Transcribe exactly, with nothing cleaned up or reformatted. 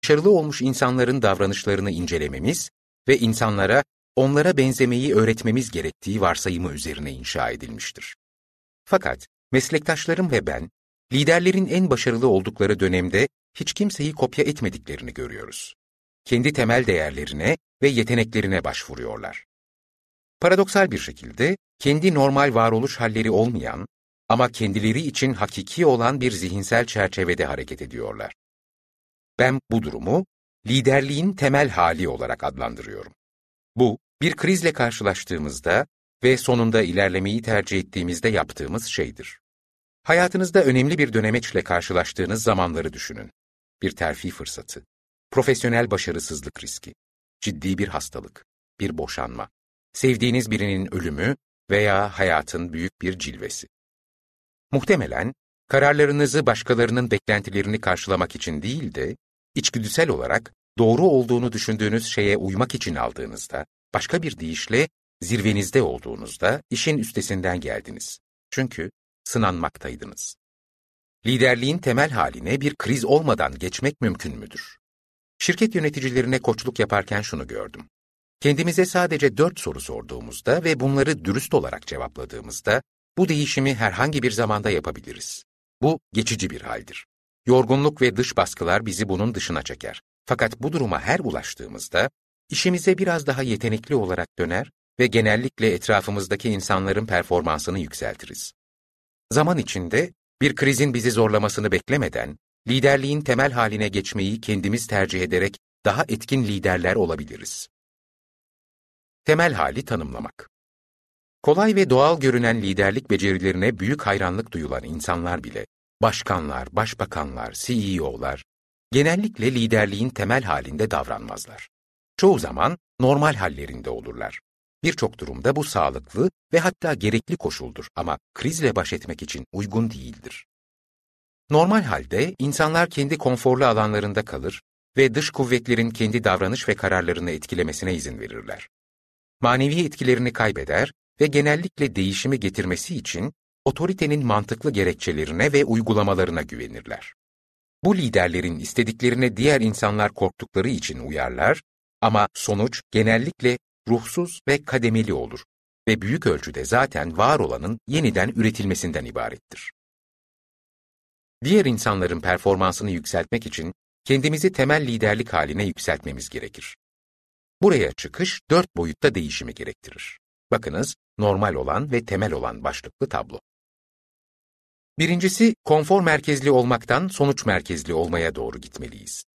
başarılı olmuş insanların davranışlarını incelememiz ve insanlara onlara benzemeyi öğretmemiz gerektiği varsayımı üzerine inşa edilmiştir. Fakat meslektaşlarım ve ben, liderlerin en başarılı oldukları dönemde hiç kimseyi kopya etmediklerini görüyoruz. Kendi temel değerlerine ve yeteneklerine başvuruyorlar. Paradoksal bir şekilde, kendi normal varoluş halleri olmayan ama kendileri için hakiki olan bir zihinsel çerçevede hareket ediyorlar. Ben bu durumu, liderliğin temel hali olarak adlandırıyorum. Bu, bir krizle karşılaştığımızda ve sonunda ilerlemeyi tercih ettiğimizde yaptığımız şeydir. Hayatınızda önemli bir dönemeçle karşılaştığınız zamanları düşünün. Bir terfi fırsatı, profesyonel başarısızlık riski, ciddi bir hastalık, bir boşanma, sevdiğiniz birinin ölümü veya hayatın büyük bir cilvesi. Muhtemelen, kararlarınızı başkalarının beklentilerini karşılamak için değil de, içgüdüsel olarak doğru olduğunu düşündüğünüz şeye uymak için aldığınızda, başka bir deyişle zirvenizde olduğunuzda işin üstesinden geldiniz. Çünkü sınanmaktaydınız. Liderliğin temel haline bir kriz olmadan geçmek mümkün müdür? Şirket yöneticilerine koçluk yaparken şunu gördüm. Kendimize sadece dört soru sorduğumuzda ve bunları dürüst olarak cevapladığımızda, bu değişimi herhangi bir zamanda yapabiliriz. Bu geçici bir haldir. Yorgunluk ve dış baskılar bizi bunun dışına çeker. Fakat bu duruma her ulaştığımızda, işimize biraz daha yetenekli olarak döner ve genellikle etrafımızdaki insanların performansını yükseltiriz. Zaman içinde, bir krizin bizi zorlamasını beklemeden, liderliğin temel haline geçmeyi kendimiz tercih ederek daha etkin liderler olabiliriz. Temel hali tanımlamak. Kolay ve doğal görünen liderlik becerilerine büyük hayranlık duyulan insanlar bile, başkanlar, başbakanlar, C E O'lar, genellikle liderliğin temel halinde davranmazlar. Çoğu zaman normal hallerinde olurlar. Birçok durumda bu sağlıklı ve hatta gerekli koşuldur ama krizle baş etmek için uygun değildir. Normal halde insanlar kendi konforlu alanlarında kalır ve dış kuvvetlerin kendi davranış ve kararlarını etkilemesine izin verirler. Manevi etkilerini kaybeder ve genellikle değişimi getirmesi için otoritenin mantıklı gerekçelerine ve uygulamalarına güvenirler. Bu liderlerin istediklerine diğer insanlar korktukları için uyarlar ama sonuç genellikle ruhsuz ve kademeli olur ve büyük ölçüde zaten var olanın yeniden üretilmesinden ibarettir. Diğer insanların performansını yükseltmek için kendimizi temel liderlik haline yükseltmemiz gerekir. Buraya çıkış dört boyutta değişimi gerektirir. Bakınız, normal olan ve temel olan başlıklı tablo. Birincisi, konfor merkezli olmaktan sonuç merkezli olmaya doğru gitmeliyiz.